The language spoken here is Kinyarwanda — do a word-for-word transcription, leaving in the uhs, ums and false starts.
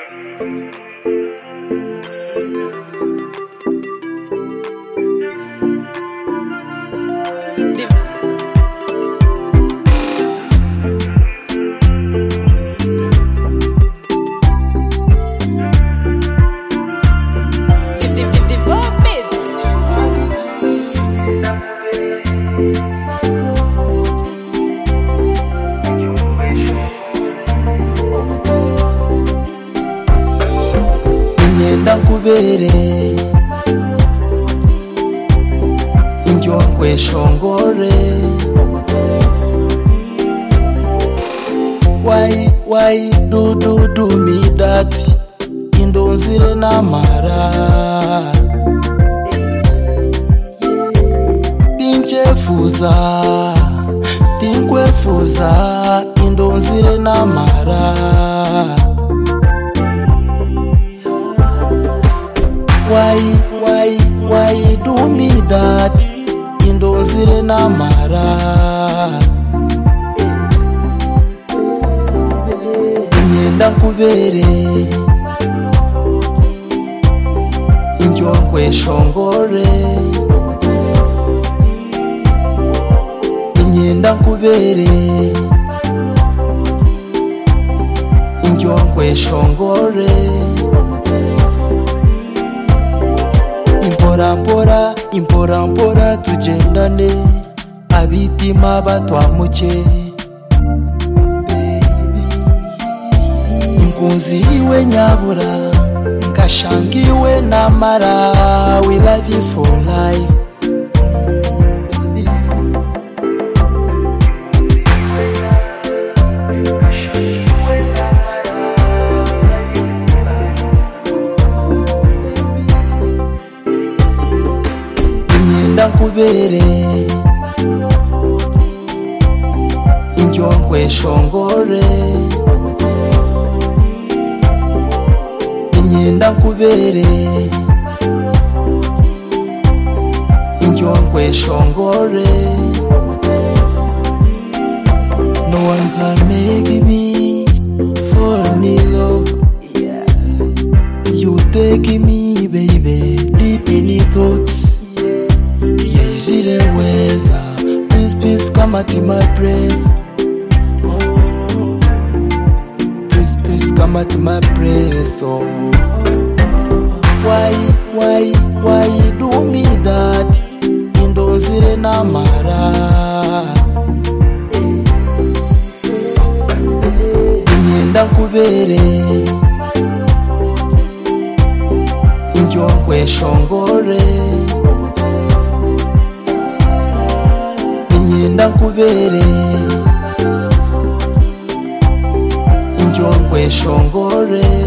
Kubere injongwe shongore why why do do do me that indonzire namara tinchefuza tinkwefuza indonzire namara Why, why, why do me that? Indonzire namara Nyenda kubere injongwe shongore Nyenda kubere injongwe shongore Impora mpora, impora mpora tugendane abitima batwamuke Inkunzi iwe nyabura nkashangiwe namara we love you for life Kubere injongwe shongore Nyenda kubere injongwe shongore No one can make me fall in love yeah. You take me baby deep in the thoughts Zile weza, please please come at my praise. Oh, please please come at my praise. Oh, why why why do me that? Indonzire namara. Nyenda kubere injongwe shongore. Nyenda kubere injongwe shongore